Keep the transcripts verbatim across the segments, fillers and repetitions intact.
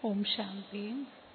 ओम शांति।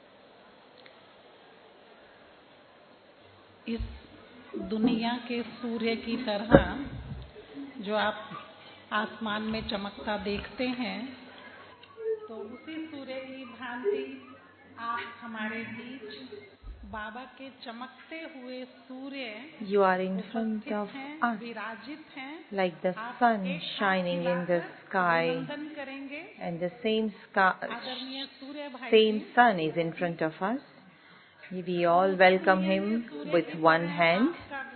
इस दुनिया के सूर्य की तरह जो आप आसमान में चमकता देखते हैं, तो उसी सूर्य की भांति आप हमारे बीच बाबा के चमकते हुए सूर्य You are in front of us like the sun shining in the sky, and the same sky, same sun is in front of us. We all welcome him with one hand,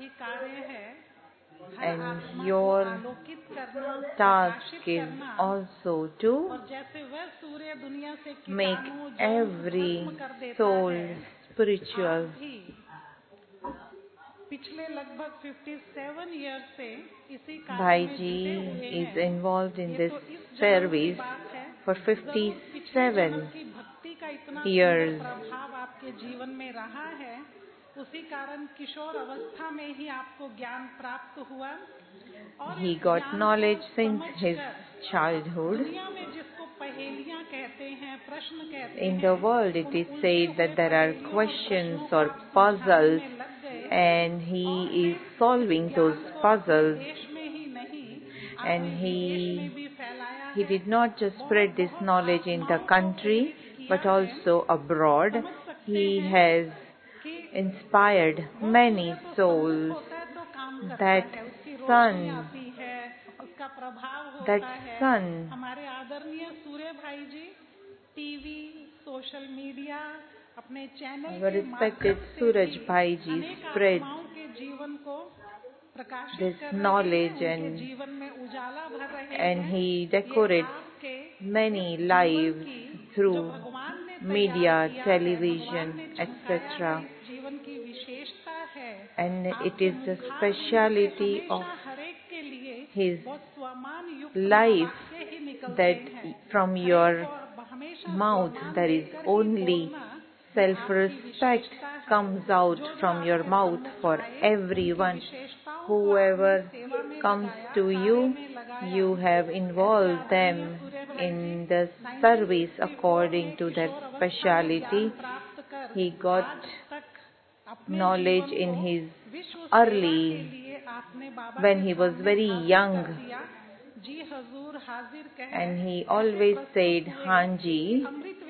and your task is also to make every soul spiritual. Bhaiji is involved in this service for fifty-seven years. He got knowledge since his childhood. In the world it is said that there are questions or puzzles, and he is solving those puzzles. And he, he did not just spread this knowledge in the country, but also abroad. He has inspired many souls. That sun, that sun, our respected Suraj Bhaiji spreads this knowledge, and, and he decorates many lives through media, television, et cetera. And it is the speciality of his life that from your mouth there is only self-respect comes out from your mouth for everyone. Whoever comes to you, you have involved them in the service according to their speciality. He got knowledge in his early, when he was very young, and he always said, Hanji.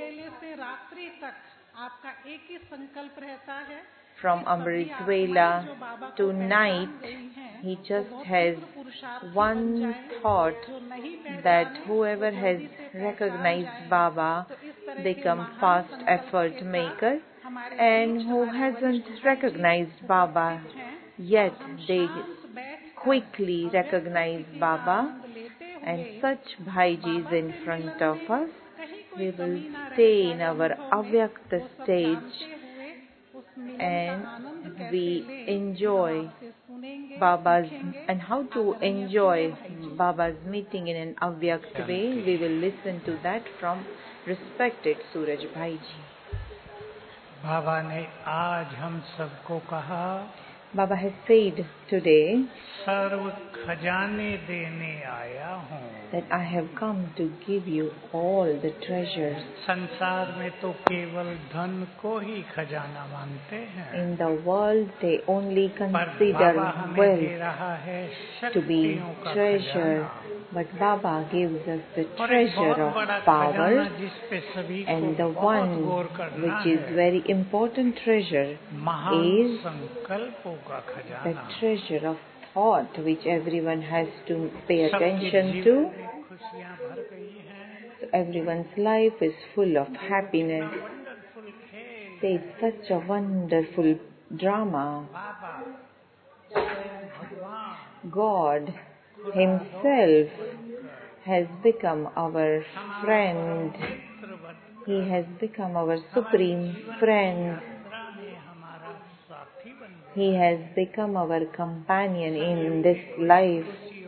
From Amrit Vela to night, he just has one thought that whoever has recognized Baba become fast effort maker, and who hasn't recognized Baba yet, they quickly recognize Baba. And such Bhaiji is in front of us. We will stay in our Avyakta stage, and we enjoy Baba's, and how to enjoy Baba's meeting in an Avyakt way, we will listen to that from respected Suraj Bhaiji. Baba ne aaj hum sabko kaha, Baba has said today sarv khajane dene aaya hoon, that I have come to give you all the treasures. संसार में तो केवल धन को ही खजाना मानते हैं. In the world they only consider wealth to be treasure, but Baba gives us the treasure of power, and the one which is very important treasure is the treasure of thought, which everyone has to pay attention to. So everyone's life is full of happiness. It's such a wonderful drama. God Himself has become our friend. He has become our supreme friend. He has become our companion in this life.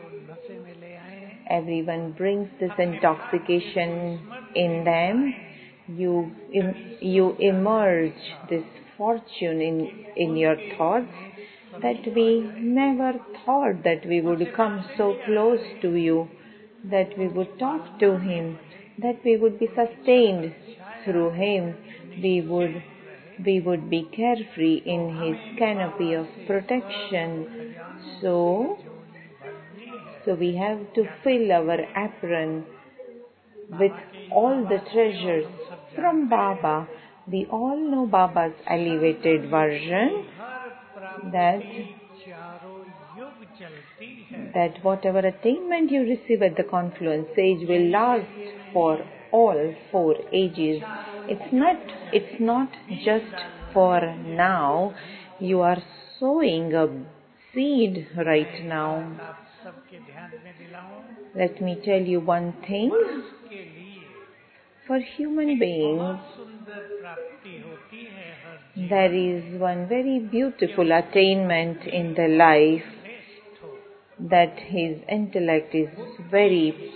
Everyone brings this intoxication in them. You you emerge this fortune in, in your thoughts, that we never thought that we would come so close to you, that we would talk to Him, that we would be sustained through him, we would we would be carefree in his canopy of protection. So, so we have to fill our apron with all the treasures from Baba. We all know Baba's elevated version that that whatever attainment you receive at the confluence stage will last for all four ages. It's not it's not just for now. You are sowing a seed right now. Let me tell you one thing. For human beings, there is one very beautiful attainment in the life, that his intellect is very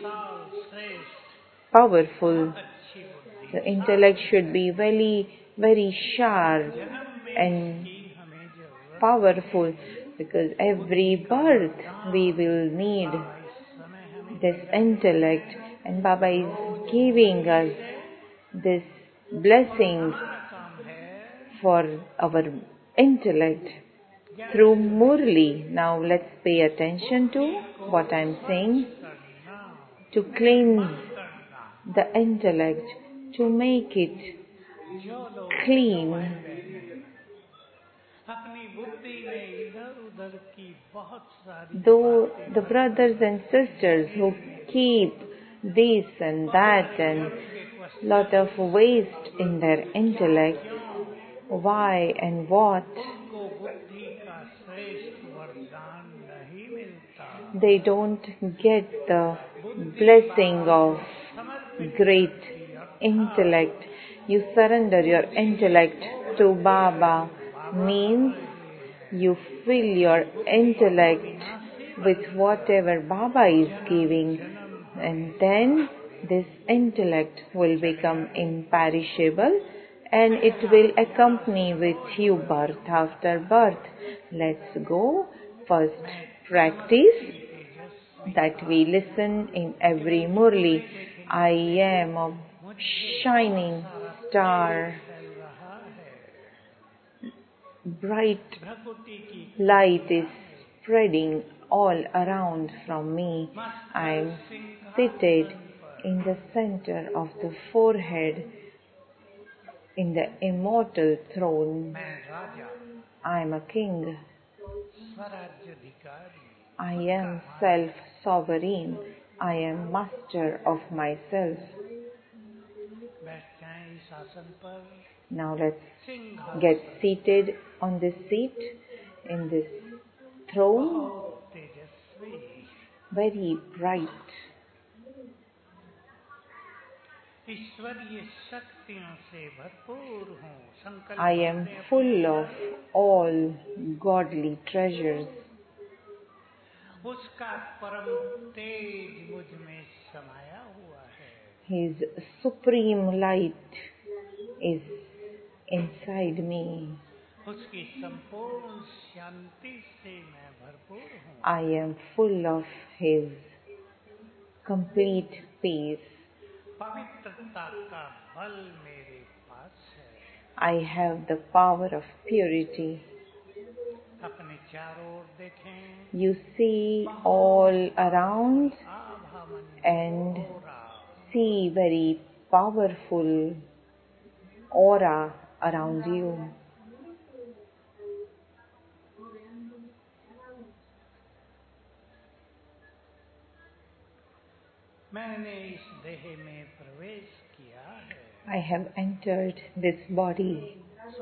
powerful. The intellect should be very, very sharp and powerful, because every birth we will need this intellect, and Baba is giving us this blessing for our intellect through Murli. Now let's pay attention to what I am saying. To cleanse the intellect, to make it clean. Though the brothers and sisters who keep this and that and lot of waste in their intellect, why and what, they don't get the blessing of great intellect. You surrender your intellect to Baba means you fill your intellect with whatever Baba is giving, and then this intellect will become imperishable and it will accompany with you birth after birth. Let's go. First, practice that we listen in every Murli. I am a shining star. Bright light is spreading all around from me. I am seated in the center of the forehead in the immortal throne. I am a king. I am self-sovereign. I am master of myself. Now let's get seated on this seat, in this throne, very bright. I am full of all godly treasures. His supreme light is inside me. I am full of His complete peace. I have the power of purity. You see all around and see very powerful aura around you. I have entered this body.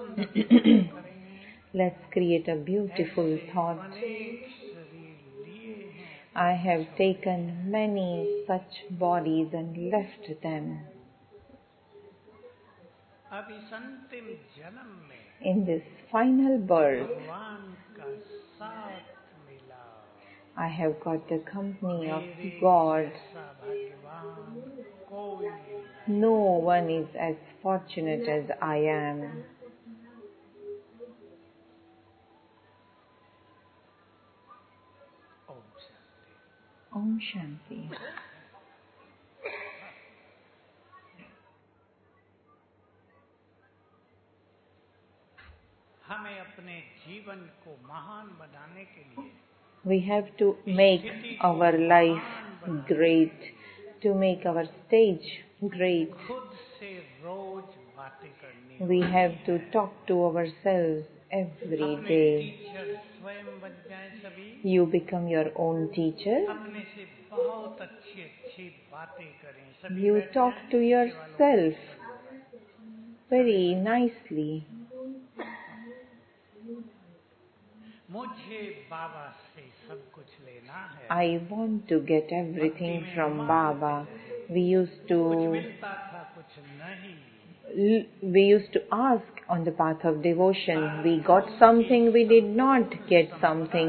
Let's create a beautiful thought. I have taken many such bodies and left them. In this final birth, I have got the company of God. No one is as fortunate as I am. Om Shanti. Om Shanti. हमें अपने जीवन को महान बनाने के लिए we have to make our life great, to make our stage great. खुद से रोज बातें करनी We have to talk to ourselves every अपने day. टीचर स्वयं बन जाएं सभी You become your own teacher. अपने से बहुत अच्छी अच्छी बातें करें सभी You बैठ talk जाएं, to नीचे वालों को yourself very nicely. मुझे बाबा से सब कुछ लेना है I want to get everything from Baba. We used कुछ to मिलता था कुछ नहीं we used to ask on the path of devotion. We got something, we did not get something.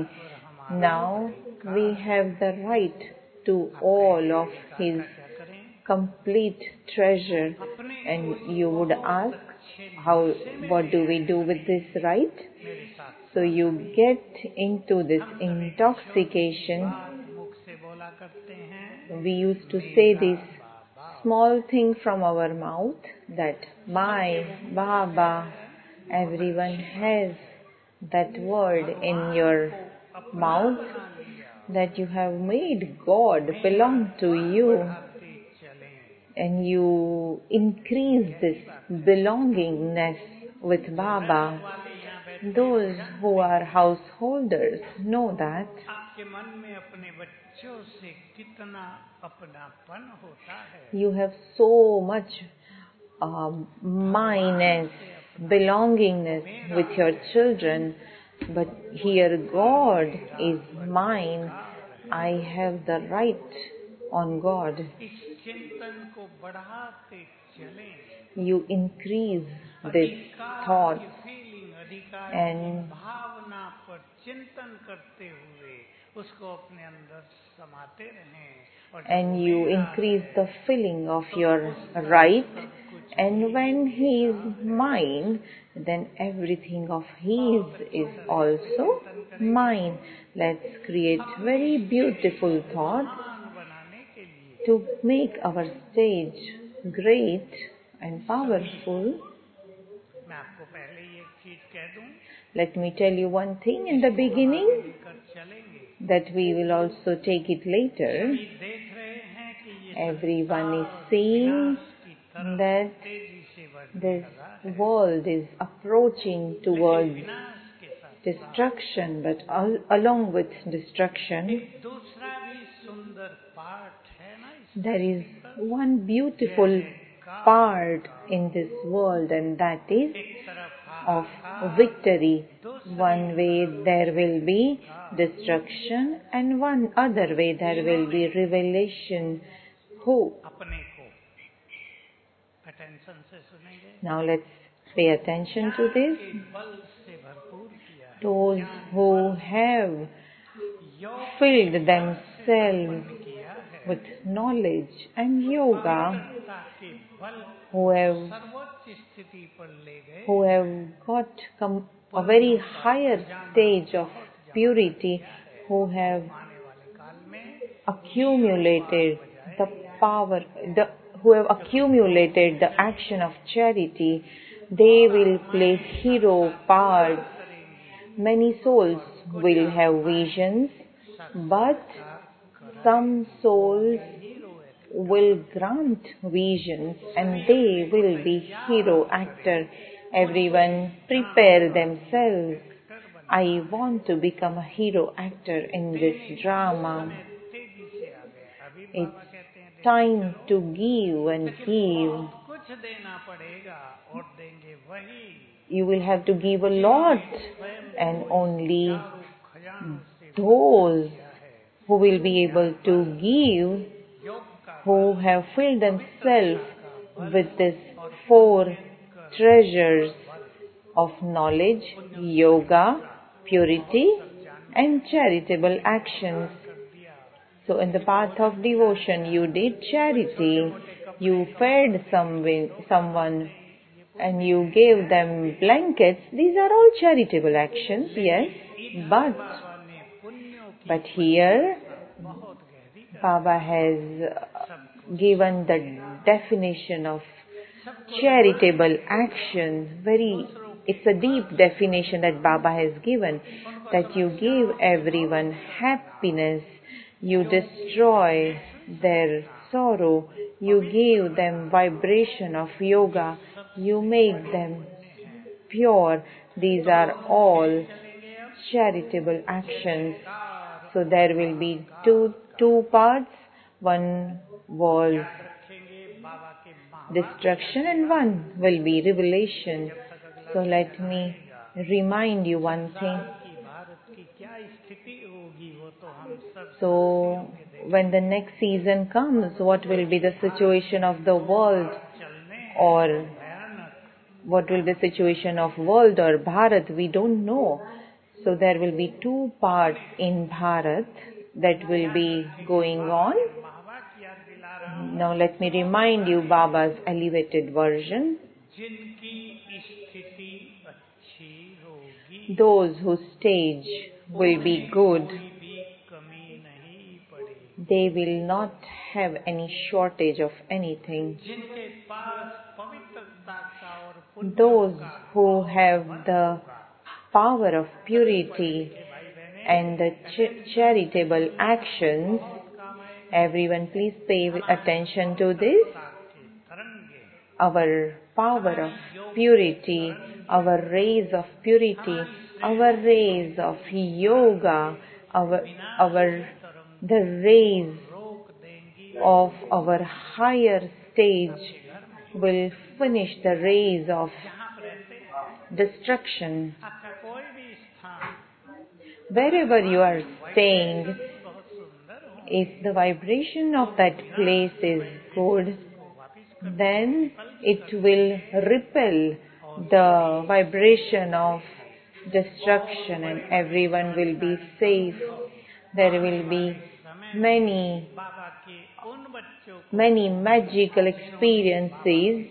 Now we have the right to all of His क्या करें complete treasure. And you would ask, how? What do we do with this right? मेरे साथ So you get into this intoxication. मुख से बोला करते हैं We used to say this small thing from our mouth, that my Baba. Everyone has that word in your mouth, that you have made God belong to you, आते चले and you increase this belongingness with Baba. वाले यहाँ बैठ Those who are householders know that. आपके मन में अपने बच्चों से कितना अपनापन होता है You have so much um, myness, belongingness with your children, but here God is mine. I have the right on God. इस चिंतन को बढ़ाते चलें You increase this thought feeling अधिकार and की भावना पर चिंतन करते हुए उसको अपने अंदर समाते रहें और जब and you मेरा increase है, the feeling of your right, and when He is mine, then everything of His is also mine. Let's create very beautiful thoughts महान बनाने के लिए to make our stage great and powerful. मैं आपको पहले ही एक चीज कह दूं Let me tell you one thing in the beginning, कर चलेंगे that we will also take it later. ये देख रहे हैं कि ये Everyone is संसार seeing विनाश की तरफ that तेजी से बढ़ने this लगा है world is approaching towards विनाश के साथ destruction, but al- along with destruction, एक दूसरा भी सुंदर पाठ है ना इस there is one beautiful part in this world, and that is एक तरफ of victory. One way there will be destruction, and one other way there will be revelation. Hope. अपने को अटेंशन से सुनेंगे Now let's pay attention to this. के बल से भरपूर किया है Those who have योग filled themselves किया है with knowledge and yoga, पवित्रता के बल who have सर्वोच्च स्थिति पर ले गए who have got com- a very higher stage of purity, who have आने वाले काल में accumulated the power, the, who have accumulated the action of charity, they will play hero parts. Many souls will have visions, but some souls will grant visions and they will be hero actor. Everyone prepare themselves. I want to become a hero actor in this drama. तेजी से आ गए अभी बाबा It's कहते हैं time to give and give. कुछ देना पड़ेगा और देंगे वही You will have to give a lot, and only खजानों से those who will be able to give, योग का who have filled themselves with these four treasures of knowledge, yoga, purity, and charitable actions. So in the path of devotion, you did charity, you fed someone, someone, and you gave them blankets. These are all charitable actions, yes, but बाबा ने पुण्यों की but here बहुत गहरी कर Baba has uh, given the definition of charitable action very It's a deep definition that Baba has given, that you give everyone happiness, you destroy their sorrow, you give them vibration of yoga, you make them pure. These are all charitable actions. So there will be two two parts. One was destruction and one will be revelation. So let me remind you one thing. So when the next season comes, what will be the situation of the world, or what will be the situation of world or Bharat? We don't know. So there will be two parts in Bharat that will be going on. Now let me remind you Baba's elevated version. Those whose stage will be good, they will not have any shortage of anything. Those who have the power of purity and the ch- charitable actions, everyone please pay attention to this. Our power of purity, our rays of purity, our rays of yoga, our, our, the rays of our higher stage will finish the rays of destruction. Wherever you are staying, if the vibration of that place is good, then it will repel the vibration of destruction and everyone will be safe. There will be many, many magical experiences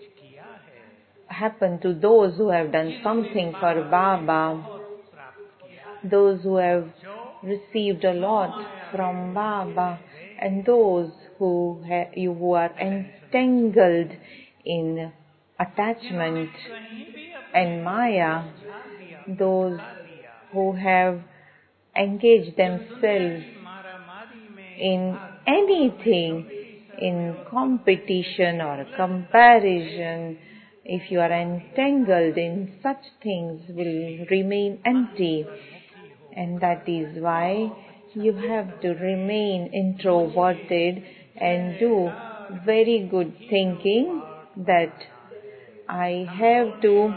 happen to those who have done something for Baba, those who have received a lot from Baba, and those who, ha- you who are entangled in attachment and Maya, those who have engaged themselves in anything, in competition or comparison, if you are entangled in such things, will remain empty. And that is why you have to remain introverted and do very good thinking that I have to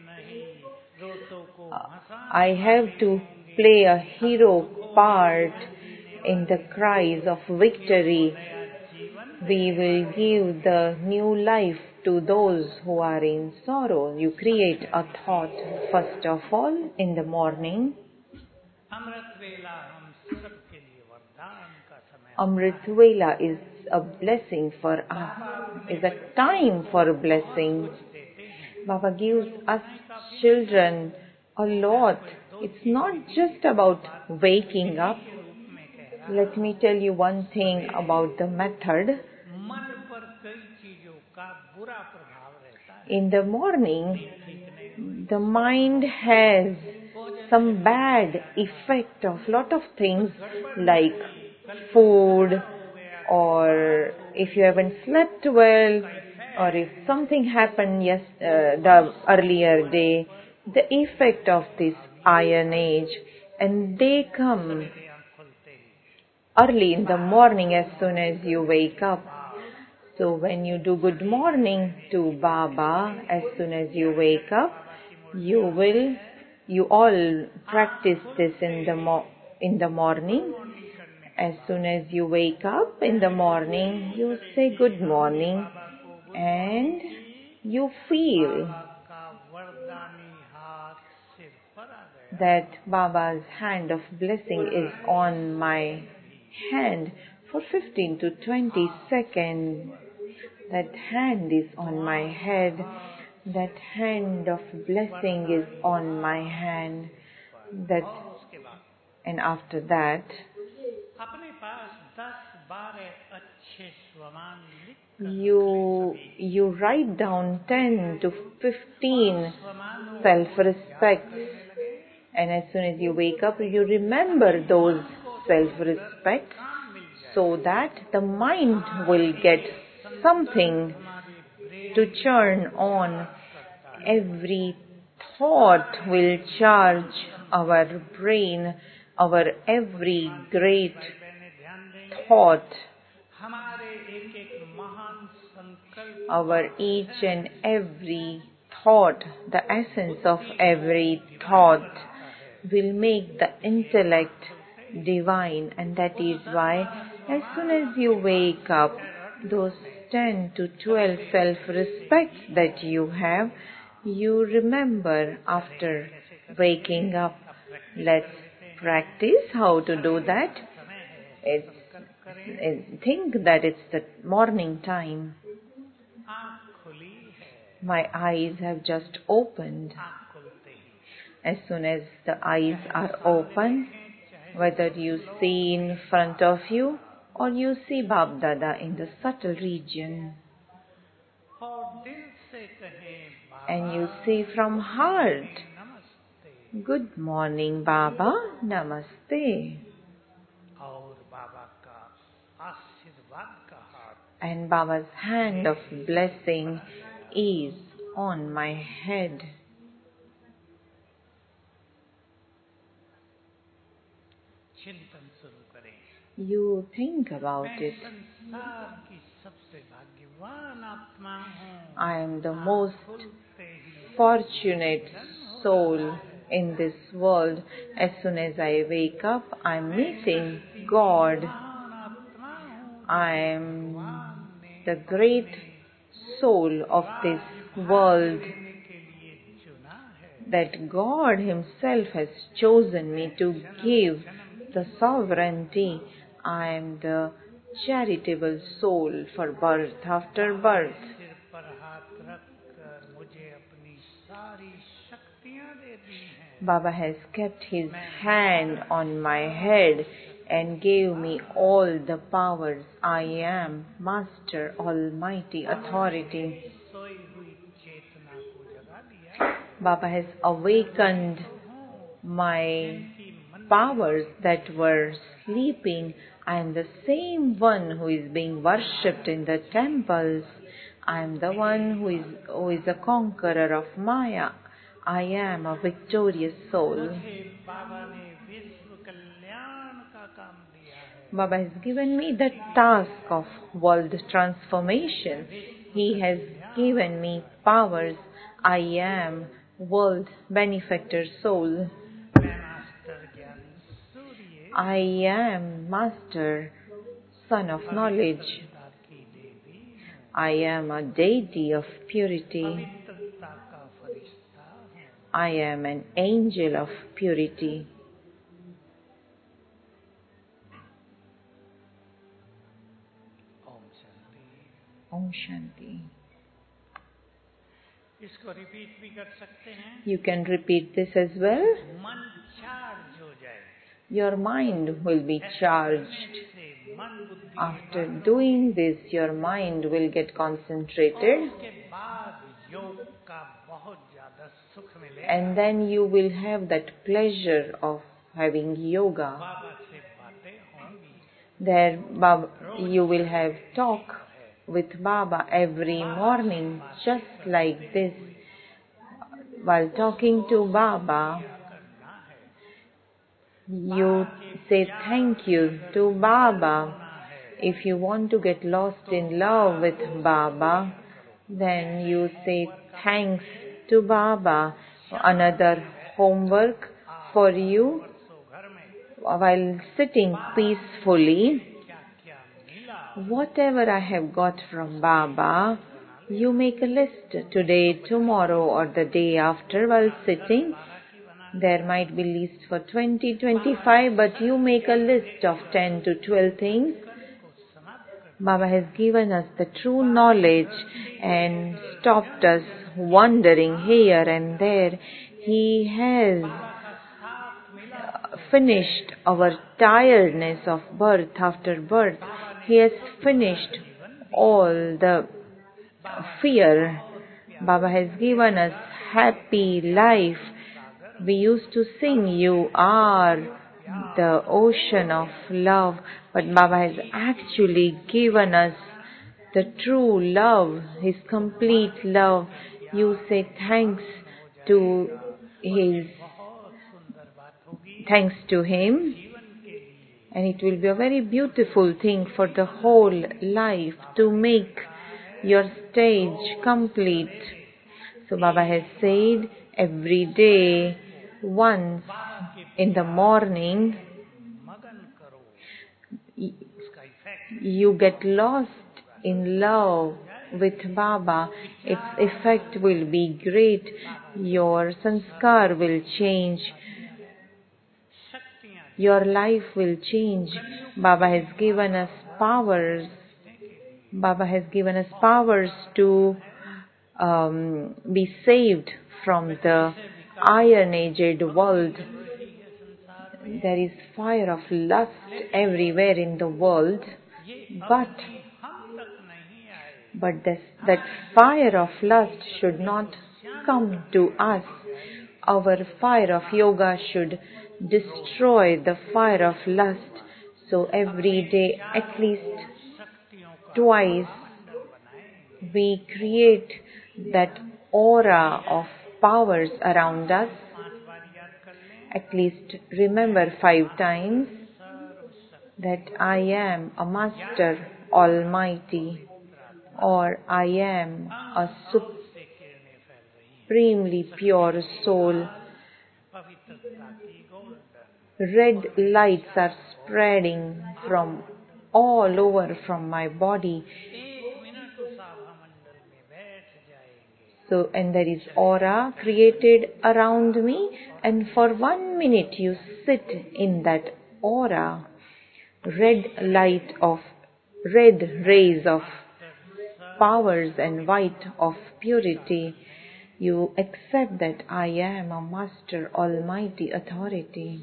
I have to play a hero part in the cries of victory. We will give the new life to those who are in sorrow. You create a thought first of all in the morning. Amrit Vela is a blessing for us, is a time for blessing. Baba gives us children a lot. It's not just about waking up. Let me tell you one thing about the method. In the morning, the mind has some bad effect of lot of things like food, or if you haven't slept well, or if something happened yes uh, the earlier day, the effect of this iron age, and they come early in the morning as soon as you wake up. So when you do good morning to Baba as soon as you wake up, you will you all practice this in the mo- in the morning. As soon as you wake up in the morning, you say good morning and you feel that Baba's hand of blessing is on my hand for fifteen to twenty seconds. That hand is on my head. That hand of blessing is on my hand. That, and after that, you you write down ten to fifteen self-respects, and as soon as you wake up, you remember those self-respects, so that the mind will get something to churn on. Every thought will charge our brain, our every great thought, our each and every thought, the essence of every thought will make the intellect divine. And that is why as soon as you wake up, those ten to twelve self-respects that you have, you remember after waking up. Let's practice how to do that. It's, it, think that it's the morning time. My eyes have just opened. As soon as the eyes are open, whether you see in front of you or you see Bab Dada in the subtle region, and you say from heart, "Good morning, Baba, Namaste." And Baba's hand of blessing is on my head. You think about it. I am the most fortunate soul in this world. As soon as I wake up, I am meeting God. I am the great soul of this world that God Himself has chosen me to give the sovereignty. I am the charitable soul for birth after birth. Baba has kept His hand on my head and gave me all the powers. I am Master, Almighty Authority. Baba has awakened my powers that were sleeping. I am the same one who is being worshipped in the temples. I am the one who is, who is a conqueror of Maya. I am a victorious soul. Baba has given me the task of world transformation. He has given me powers. I am world benefactor soul. I am Master, Son of Knowledge. I am a deity of purity. I am an angel of purity. Om Shanti. इसको repeat भी कर सकते हैं. You can repeat this as well. मन charge हो जाए. Your mind will be charged. After doing this, your mind will get concentrated. उसके बाद योग का बहुत ज़्यादा सुख मिलेगा. And then you will have that pleasure of having yoga. बाबा से बातें होंगी. There, Baba, you will have talk with Baba every morning, just like this. While talking to Baba, you say thank you to Baba. If you want to get lost in love with Baba, then you say thanks to Baba. Another homework for you while sitting peacefully. Whatever I have got from Baba, you make a list today, tomorrow or the day after while sitting. There might be lists for twenty, twenty-five, but you make a list of ten to twelve things. Baba has given us the true knowledge and stopped us wandering here and there. He has finished our tiredness of birth after birth. He has finished all the fear. Baba has given us happy life. We used to sing, you are the ocean of love, but Baba has actually given us the true love, His complete love. You say thanks to His, thanks to Him, and it will be a very beautiful thing for the whole life to make your stage complete. So Baba has said, every day, once in the morning, you get lost in love with Baba. Its effect will be great. Your sanskar will change. Your life will change. Baba has given us powers. Baba has given us powers to um, be saved from the iron-aged world. There is fire of lust everywhere in the world, but but this, that fire of lust should not come to us. Our fire of yoga should destroy the fire of lust. So every day, at least twice, we create that aura of powers around us. At least remember five times that I am a Master Almighty, or I am a supremely pure soul. Red lights are spreading from all over from my body. So, and there is aura created around me, and for one minute you sit in that aura. Red light of, red rays of powers and white of purity. You accept that I am a Master Almighty Authority.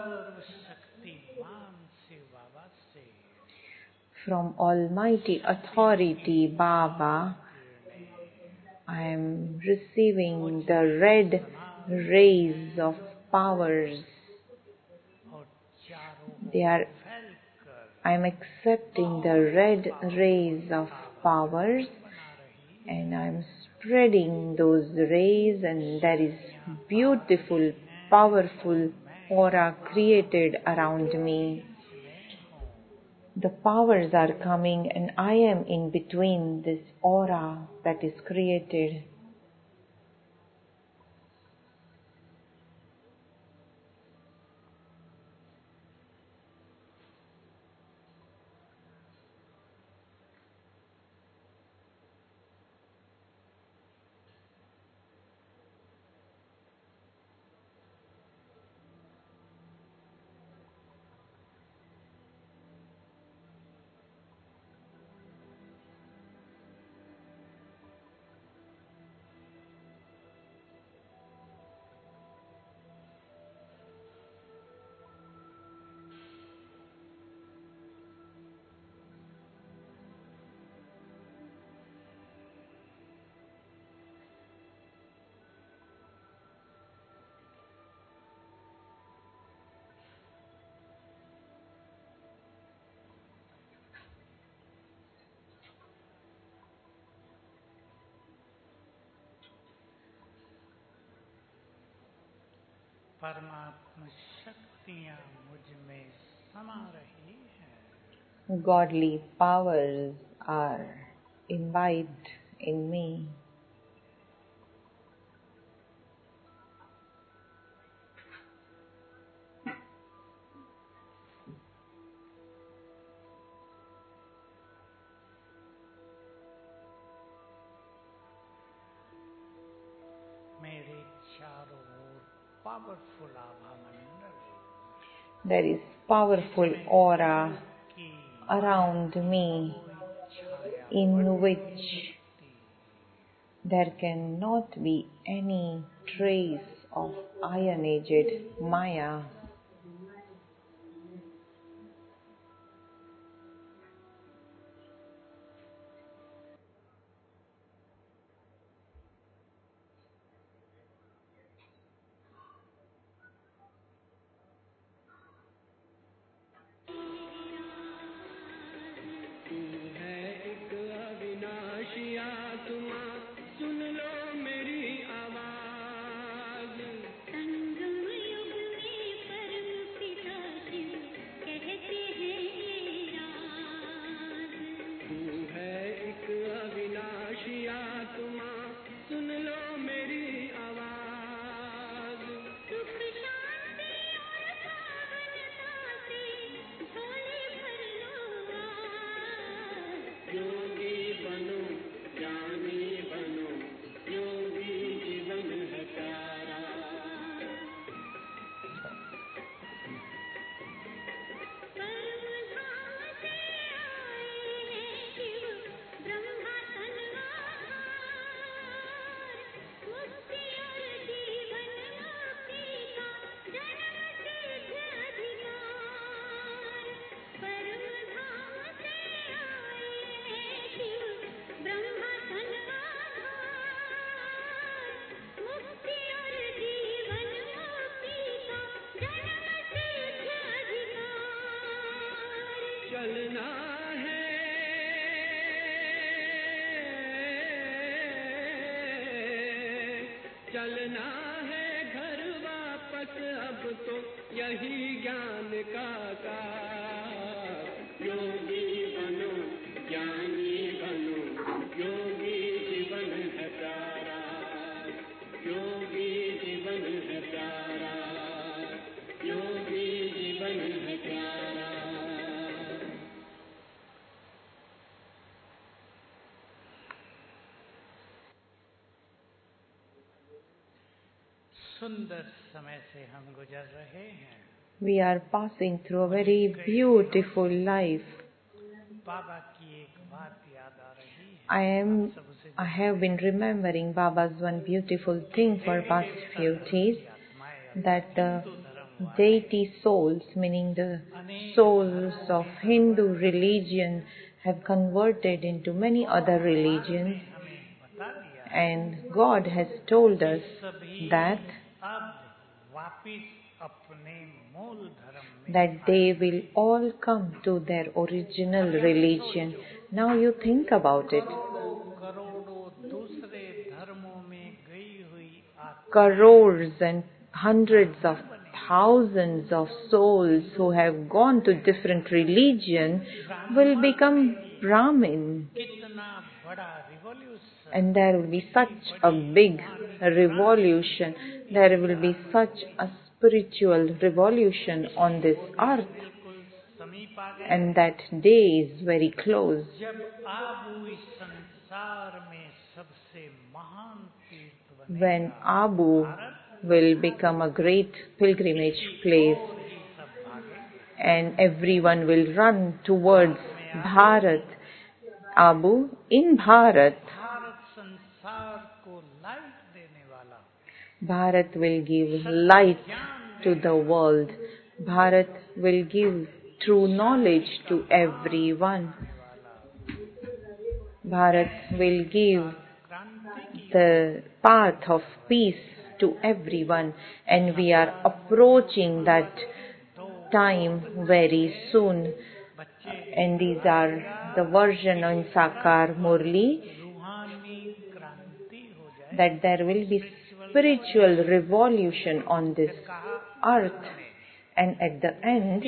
From Almighty Authority Baba, I am receiving the red rays of powers. They are, I am accepting the red rays of powers, and I am spreading those rays, and there is beautiful, powerful aura created around me. The powers are coming, and I am in between this aura that is created. परमात्मा शक्तियाँ मुझ में समा रही हैं. Godly powers are imbibed in me. मेरे चारों ओर पावरफुल आभा मंडल. There is powerful aura around me in which there cannot be any trace of iron-aged Maya. चलना है घर वापस अब तो यही ज्ञान का काम। योगी बनो ज्ञानी बनो, योगी जीवन है प्यारा, योगी जीवन है प्यारा, योगी जीवन है प्यारा। सुंदर समय से हम गुजर रहे हैं। We are passing through a very beautiful life. बाबा की एक बात याद आ रही है। I am, I have been remembering Baba's one beautiful thing for past few days, that the deity souls, meaning the souls of Hindu religion, have converted into many other religions, and God has told us that that they will all come to their original religion. Now you think about it. Crores and hundreds of thousands of souls who have gone to different religion will become Brahmin. And there will be such a big revolution. There will be such a spiritual revolution on this earth. And that day is very close. When Abu will become a great pilgrimage place and everyone will run towards Bharat. Abu in Bharat. Bharat will give light to the world. Bharat will give true knowledge to everyone. Bharat will give the path of peace to everyone, and we are approaching that time very soon. And these are the version on Sakar Murli, that there will be spiritual revolution on this earth, and at the end,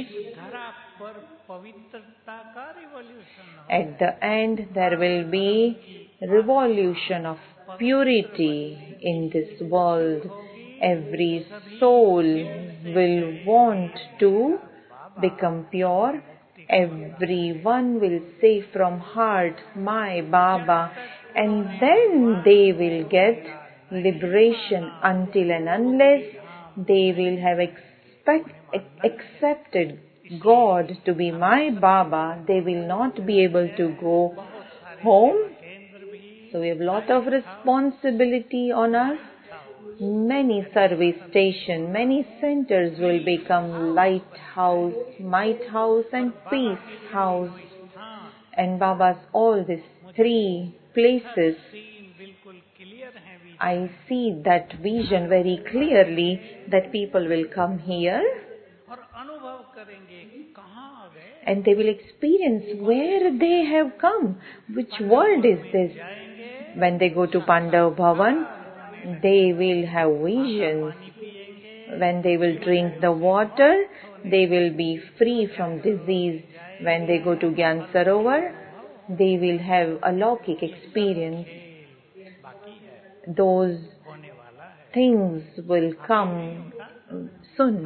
at the end there will be revolution of purity in this world. Every soul will want to become pure. Everyone will say from heart, my Baba, and then they will get liberation. Until and unless they will have expect, accepted God to be my Baba, they will not be able to go home. So we have a lot of responsibility on us. Many service stations, many centers will become lighthouse, might house and peace house. And Baba's all these three places, I see that vision very clearly, that people will come here and they will experience where they have come, which world is this. When they go to Pandav Bhavan, they will have visions. When they will drink the water, they will be free from disease. When they go to Gyan Sarovar, they will have a Laukik experience. Those things will come soon.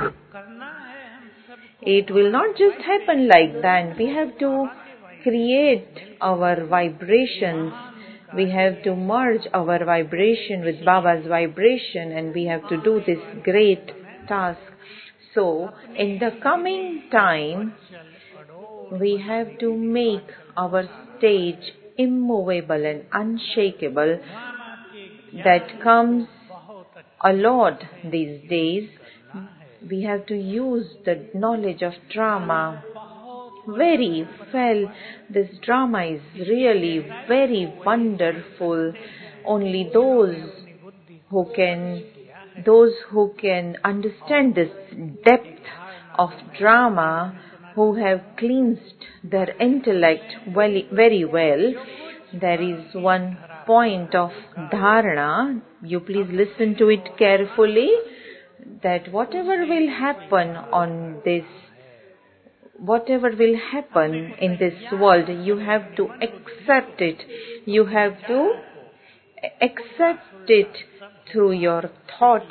It will not just happen like that. We have to create our vibrations. We have to merge our vibration with Baba's vibration, and we have to do this great task. So, in the coming time, we have to make our stage immovable and unshakable. That comes a lot these days. We have to use the knowledge of drama very well. This drama is really very wonderful. Only those who can, those who can understand this depth of drama, who have cleansed their intellect very, very well. There is one point of dharana, you please listen to it carefully, that whatever will happen on this, whatever will happen in this world, you have to accept it. You have to accept it through your thoughts.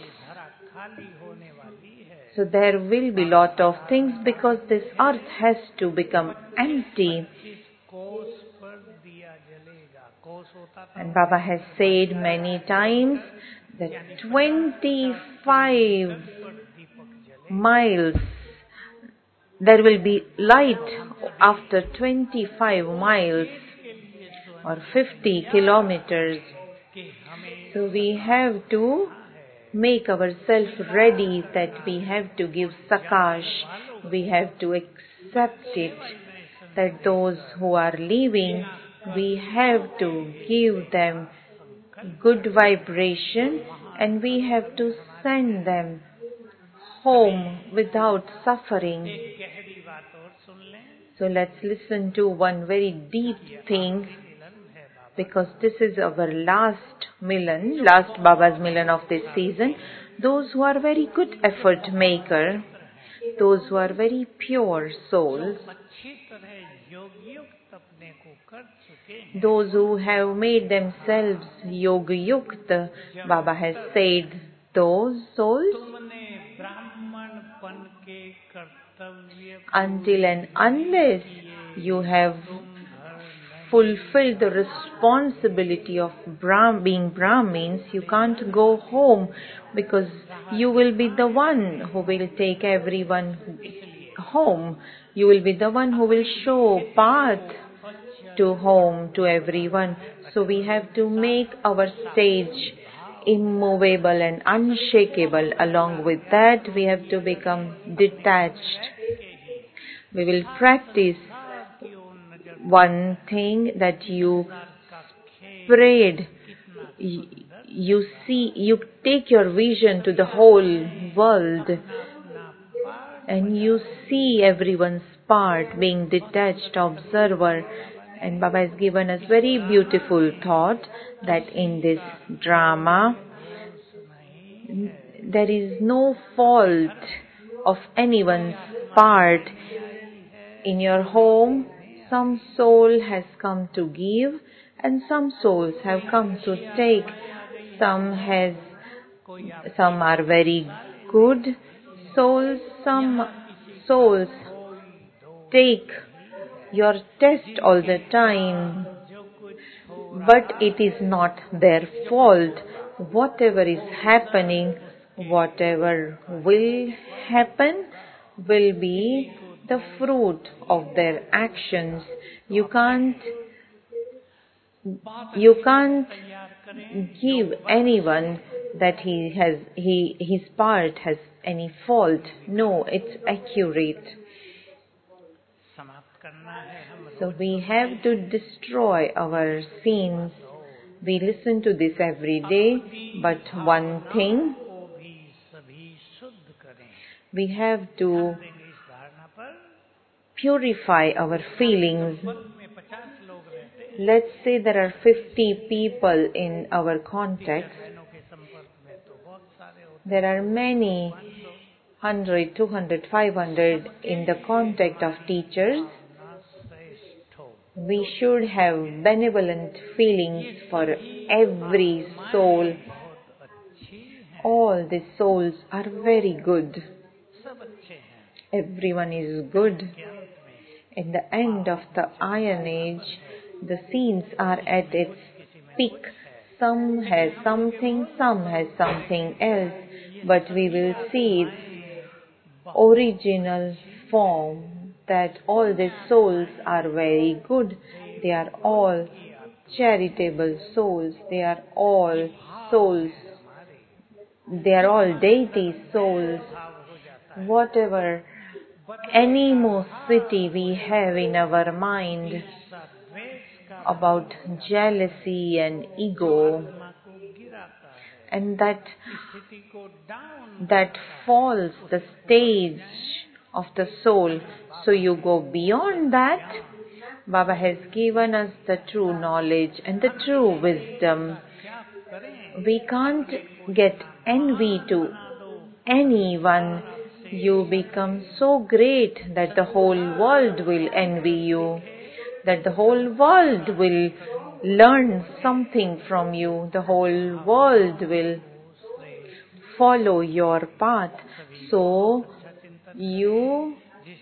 So there will be lot of things because this earth has to become empty. And Baba has said many times that twenty-five miles, there will be light after twenty-five miles or fifty kilometers. So we have to make ourselves ready that we have to give sakash. We have to accept it, that those who are leaving, we have to give them good vibration and we have to send them home without suffering. So let's listen to one very deep thing, because this is our last Milan, last Baba's Milan of this season. Those who are very good effort maker, those who are very pure souls, those who have made themselves yoga yukta, Baba has said, those souls, until and unless you have fulfilled the responsibility of Brahm, being Brahmins, you can't go home, because you will be the one who will take everyone home. You will be the one who will show path to home to everyone. So we have to make our stage immovable and unshakable. Along with that, we have to become detached. We will practice one thing, that you spread, you see, you take your vision to the whole world and you see everyone's part, being detached observer. And Baba has given us very beautiful thought that in this drama, there is no fault of anyone's part. In your home, some soul has come to give and some souls have come to take. Some has, some are very good souls, some souls take your test all the time, but it is not their fault. Whatever is happening, whatever will happen, will be the fruit of their actions. You can't, you can't give anyone that he has, he, his part has any fault. No, it's accurate. So we have to destroy our sins. We listen to this every day, but one thing, we have to purify our feelings. Let's say there are fifty people in our context. There are many, one hundred, two hundred, five hundred in the contact of teachers. We should have benevolent feelings for every soul. All the souls are very good. Everyone is good. At the end of the Iron Age, the scenes are at its peak. Some has something, some has something else, but we will see its original form, that all the souls are very good. They are all charitable souls. They are all souls. They are all deity souls. Whatever animosity we have in our mind about jealousy and ego, and that that falls the stage of the soul. So you go beyond that Baba has given us the true knowledge and the true wisdom. We can't get envy to anyone. You become so great that the whole world will envy you, that the whole world will learn something from you, the whole world will follow your path. So you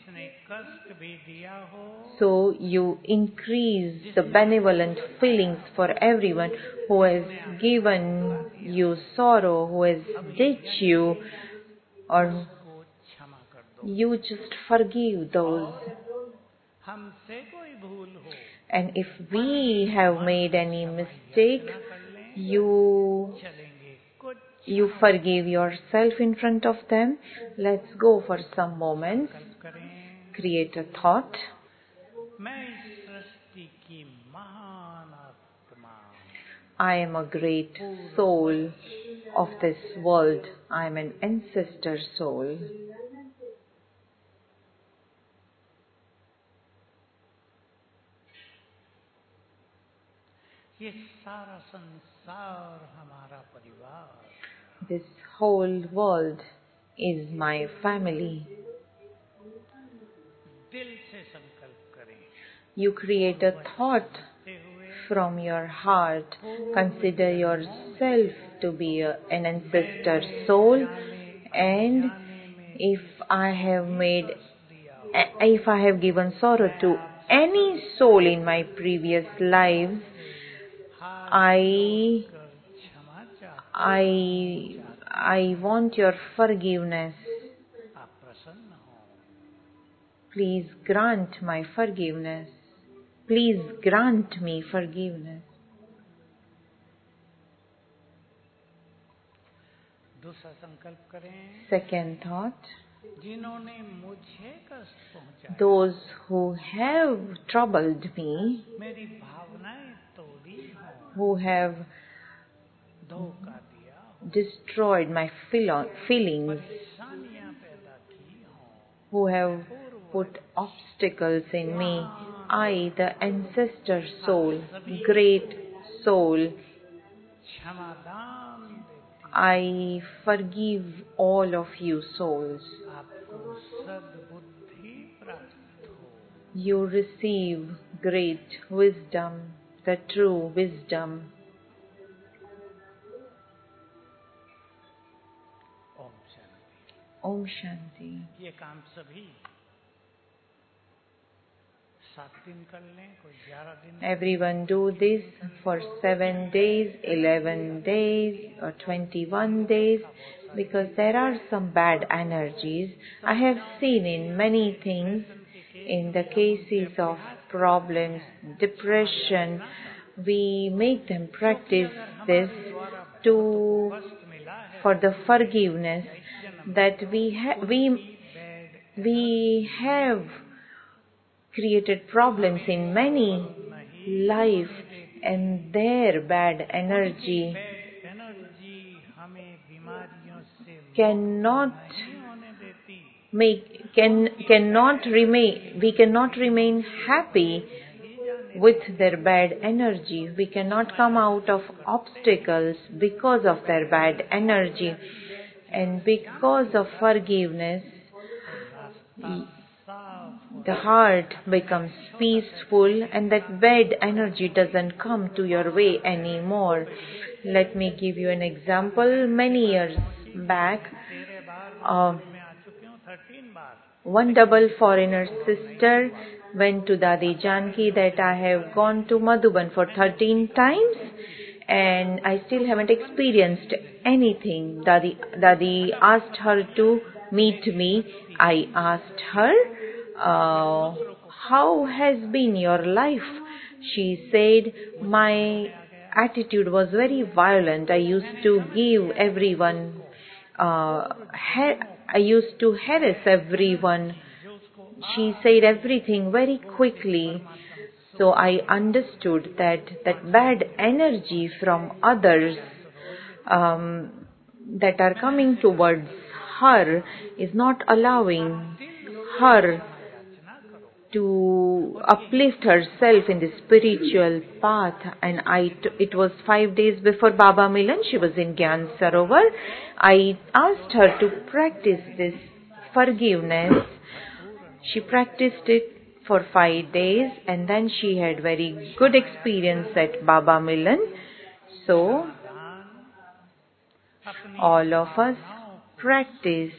So you increase the benevolent feelings for everyone who has given you sorrow, who has ditched you, or you just forgive those. And if we have made any mistake, you you forgive yourself in front of them. Let's go for some moments. Create a thought. I am a great soul of this world. I am an ancestor soul. This whole world is my family. You create a thought from your heart. Consider yourself to be a, an ancestor soul, and if I have made, if I have given sorrow to any soul in my previous lives, I, I, I want your forgiveness. Please grant my forgiveness. Please grant me forgiveness. Second thought. Those who have troubled me, who have destroyed my feelings, who have put obstacles in me, I, the ancestor soul, great soul, I forgive all of you souls. You receive great wisdom, the true wisdom. Om Shanti. Everyone do this for seven days, eleven days or twenty-one days, because there are some bad energies. I have seen in many things, in the cases of problems, depression, we make them practice this to for the forgiveness that we ha- we we have created problems in many life, and their bad energy cannot make can cannot remain we cannot remain happy with their bad energy. We cannot come out of obstacles because of their bad energy. And because of forgiveness, the heart becomes peaceful, and that bad energy doesn't come to your way anymore. Let me give you an example. Many years back, uh, one double foreigner sister went to Dadi Janki that I have gone to Madhuban for thirteen times and I still haven't experienced anything. Dadi, Dadi asked her to meet me. I asked her, uh, how has been your life? She said, my attitude was very violent. I used to give everyone, uh, ha- I used to harass everyone. She said everything very quickly. So I understood that that bad energy from others um, that are coming towards her is not allowing her to uplift herself in the spiritual path. And I t- it was five days before Baba Milan. She was in Gyan Sarovar. I asked her to practice this forgiveness. She practiced it for five days and then she had very good experience at Baba Milan. So all of us practice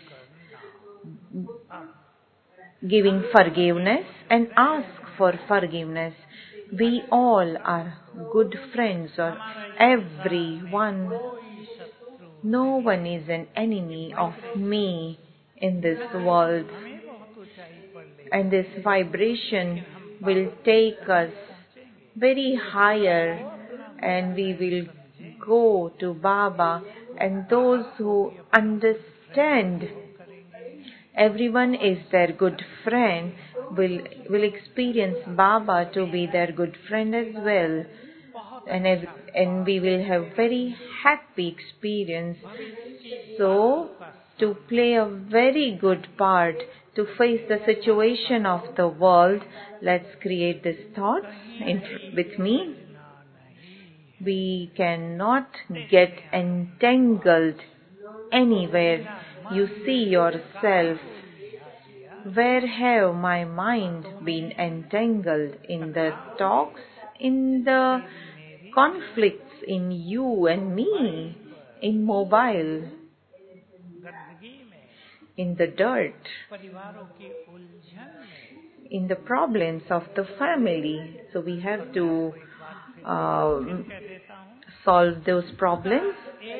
giving forgiveness and ask for forgiveness. We all are good friends or everyone. No one is an enemy of me in this world. And this vibration will take us very higher and we will go to Baba. And those who understand everyone is their good friend will will experience Baba to be their good friend as well. And, ev- and we will have very happy experience. So, to play a very good part, to face the situation of the world, let's create this thought in, with me. We cannot get entangled anywhere. You see yourself. Where have my mind been entangled? In the talks, in the conflicts, in you and me, in mobile, in the dirt, in the problems of the family. So we have to uh, solve those problems.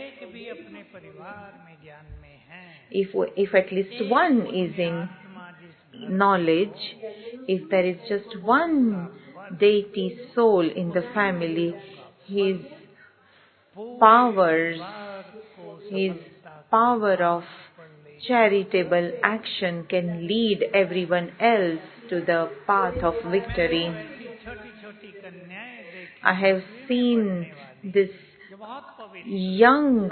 If, if at least one is in knowledge, if there is just one deity soul in the family, his powers, his power of charitable action can lead everyone else to the path of victory. I have seen this young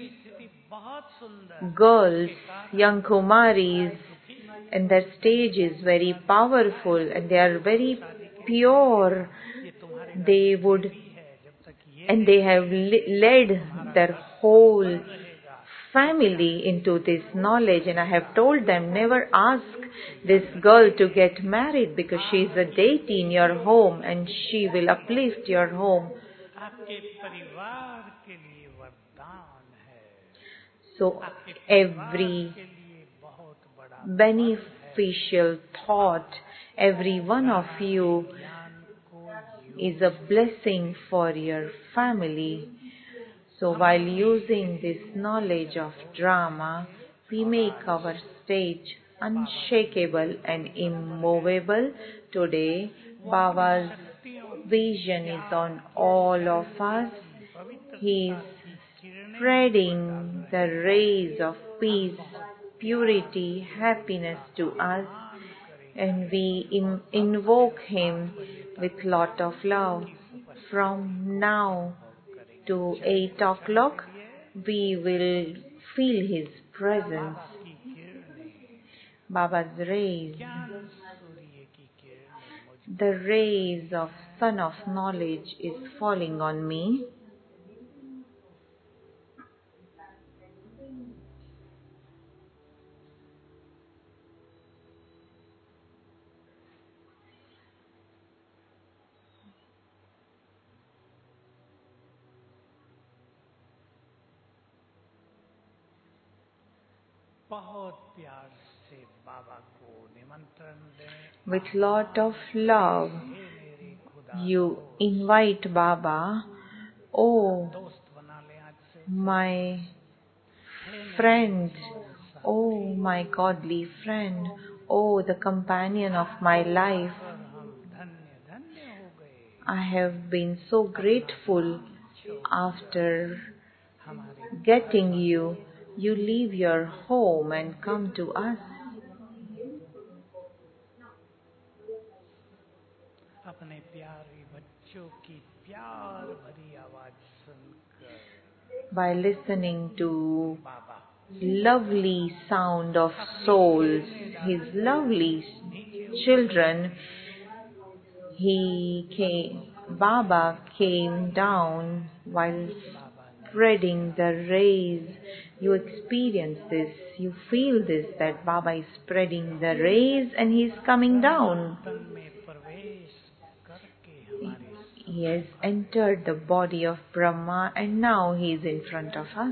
girls, young Kumaris, and their stage is very powerful and they are very pure. They would, and they have led their whole family into this knowledge. And I have told them, never ask this girl to get married because she is a deity in your home and she will uplift your home. So every beneficial thought, every one of you is a blessing for your family. So while using this knowledge of drama, we make our stage unshakable and immovable. Today, Baba's vision is on all of us. He is spreading the rays of peace, purity, happiness to us, and we in- invoke Him with lot of love. From now to eight o'clock, we will feel His presence. Baba's rays, the rays of Sun of Knowledge is falling on me. With lot of love, you invite Baba, oh my friend, oh my godly friend, oh the companion of my life. I have been so grateful after getting you. You leave your home and come to us. By listening to lovely sound of souls, His lovely children, he came, Baba came down while spreading the rays. You experience this, you feel this, that Baba is spreading the rays and he is coming down. He has entered the body of Brahma and now he is in front of us.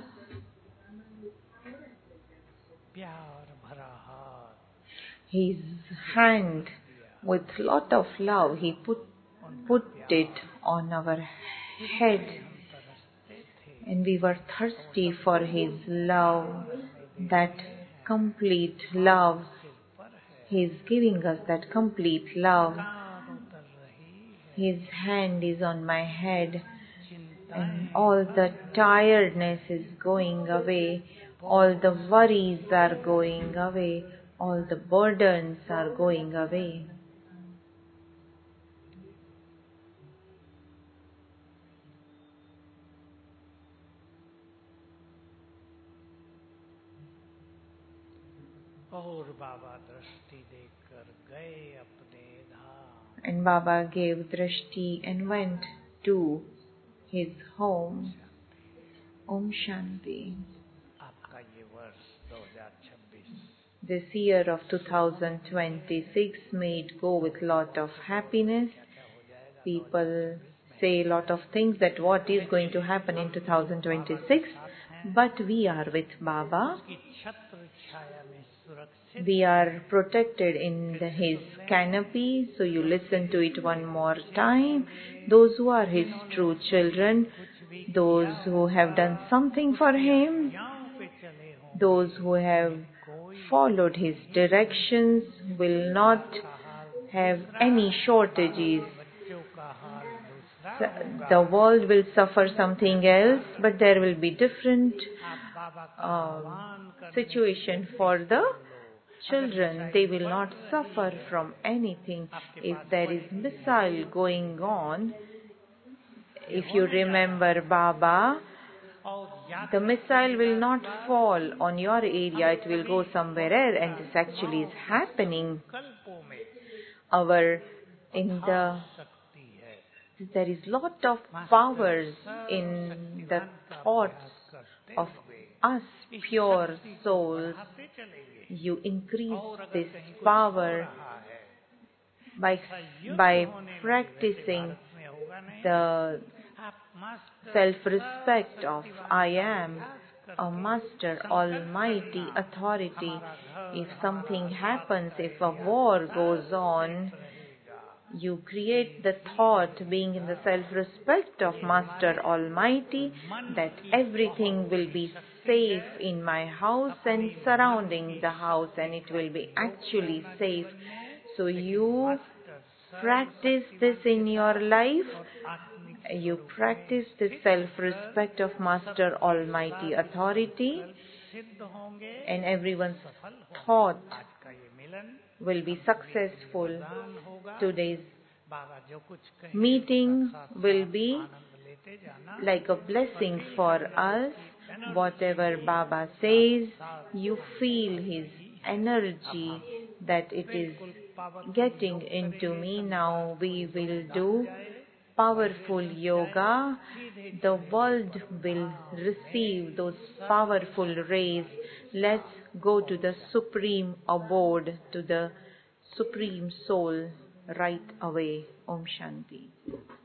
His hand, with lot of love, he put, put it on our head. And we were thirsty for his love, that complete love. He is giving us that complete love. His hand is on my head and all the tiredness is going away. All the worries are going away. All the burdens are going away. And Baba gave drashti and went to his home. Om Shanti. This year of two thousand twenty-six may it go with lot of happiness. People say a lot of things that what is going to happen in two thousand twenty-six, but we are with Baba. We are protected in the, his canopy, so you listen to it one more time. Those who are his true children, those who have done something for him, those who have followed his directions will not have any shortages. The world will suffer something else, but there will be different um, situation for the children. They will not suffer from anything. If there is missile going on, if you remember Baba, the missile will not fall on your area, it will go somewhere else, and this actually is happening. Our, in the, there is lot of powers in the thoughts of us pure souls. You increase this power by, by practicing the self-respect of I am a master, almighty authority. If something happens, if a war goes on, you create the thought, being in the self-respect of Master Almighty, that everything will be safe in my house and surrounding the house, and it will be actually safe. So you practice this in your life. You practice the self-respect of Master Almighty authority, and everyone's thought will be successful. Today's meeting will be like a blessing for us. Whatever Baba says, you feel his energy, that it is getting into me. Now we will do powerful yoga. The world will receive those powerful rays. Let's go to the Supreme Abode, to the Supreme Soul right away. Om Shanti.